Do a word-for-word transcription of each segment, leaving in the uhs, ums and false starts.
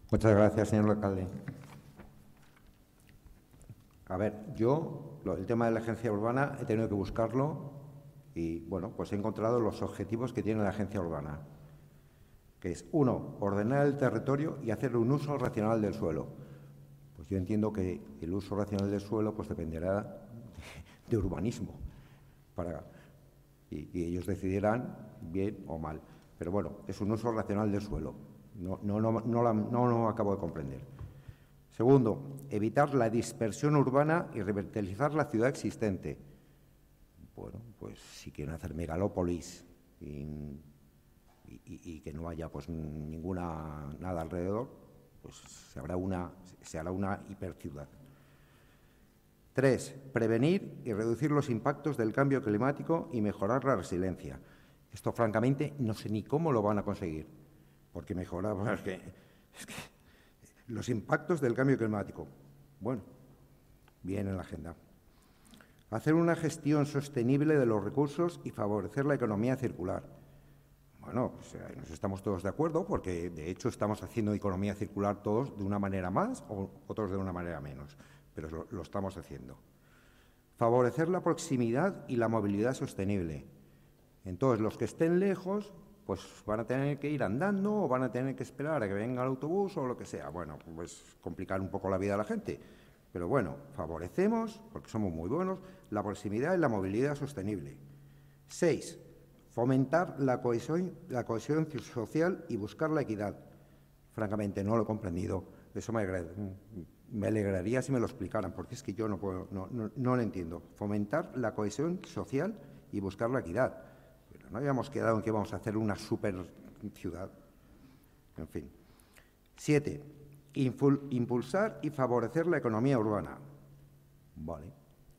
Muchas gracias, señor alcalde. A ver, yo, lo, el tema de la agencia urbana, he tenido que buscarlo y, bueno, pues he encontrado los objetivos que tiene la agencia urbana, que es, uno, ordenar el territorio y hacer un uso racional del suelo. Pues yo entiendo que el uso racional del suelo pues dependerá de, de urbanismo, para, y, y ellos decidirán bien o mal. Pero bueno, es un uso racional del suelo. No, no, no, no, la, no lo acabo de comprender. Segundo, evitar la dispersión urbana y revitalizar la ciudad existente. Bueno, pues si quieren hacer megalópolis y, y, y que no haya pues ninguna nada alrededor, pues se hará una, se hará una hiperciudad. Tres, prevenir y reducir los impactos del cambio climático y mejorar la resiliencia. Esto, francamente, no sé ni cómo lo van a conseguir, porque mejorar, bueno, es que, es que los impactos del cambio climático. Bueno, bien en la agenda. Hacer una gestión sostenible de los recursos y favorecer la economía circular. Bueno, o sea, nos estamos todos de acuerdo porque, de hecho, estamos haciendo economía circular todos de una manera más o otros de una manera menos, pero lo, lo estamos haciendo. Favorecer la proximidad y la movilidad sostenible. Entonces, los que estén lejos, pues van a tener que ir andando o van a tener que esperar a que venga el autobús o lo que sea. Bueno, pues complicar un poco la vida a la gente. Pero bueno, favorecemos, porque somos muy buenos, la proximidad y la movilidad sostenible. Seis, fomentar la cohesión, la cohesión social y buscar la equidad. Francamente, no lo he comprendido. Eso me, me alegraría si me lo explicaran, porque es que yo no, puedo, no, no, no lo entiendo. Fomentar la cohesión social y buscar la equidad. Pero no habíamos quedado en que íbamos a hacer una super ciudad. En fin. Siete, impulsar y favorecer la economía urbana. Vale.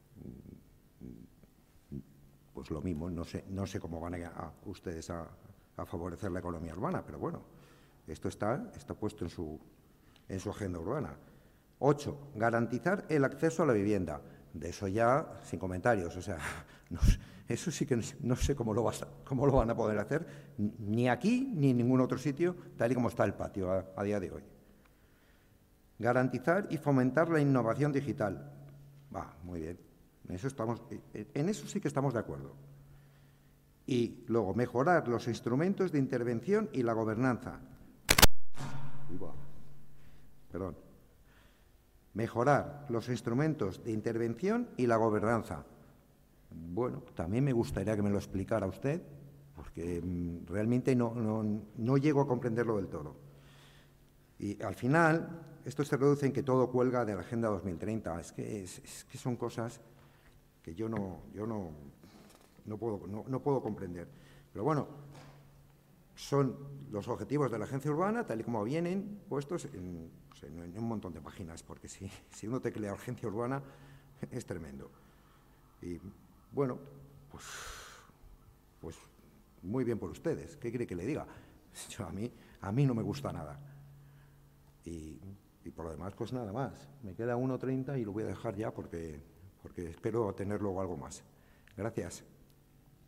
Pues lo mismo, no sé, no sé cómo van a, a ustedes a, a favorecer la economía urbana, pero bueno, esto está, está puesto en su, en su agenda urbana. Ocho, garantizar el acceso a la vivienda. De eso ya, sin comentarios, o sea, no, eso sí que no, no sé cómo lo, vas a, cómo lo van a poder hacer, ni aquí ni en ningún otro sitio, tal y como está el patio a, a día de hoy. Garantizar y fomentar la innovación digital. Va, muy bien. En eso, estamos, en eso sí que estamos de acuerdo. Y luego, mejorar los instrumentos de intervención y la gobernanza. Uy, va. Perdón. Mejorar los instrumentos de intervención y la gobernanza. Bueno, también me gustaría que me lo explicara usted, porque mmm, realmente no, no, no llego a comprenderlo del todo. Y al final, esto se reduce en que todo cuelga de la Agenda dos mil treinta. Es que, es, es que son cosas que yo no, yo no, no, puedo, no, no puedo comprender. Pero bueno, son los objetivos de la agencia urbana, tal y como vienen puestos en, pues en, en un montón de páginas, porque si, si uno teclea agencia urbana es tremendo. Y bueno, pues, pues muy bien por ustedes. ¿Qué quiere que le diga? Yo, a, mí, a mí no me gusta nada. Y, y por lo demás, pues nada más. Me queda uno treinta y lo voy a dejar ya porque, porque espero tener luego algo más. Gracias.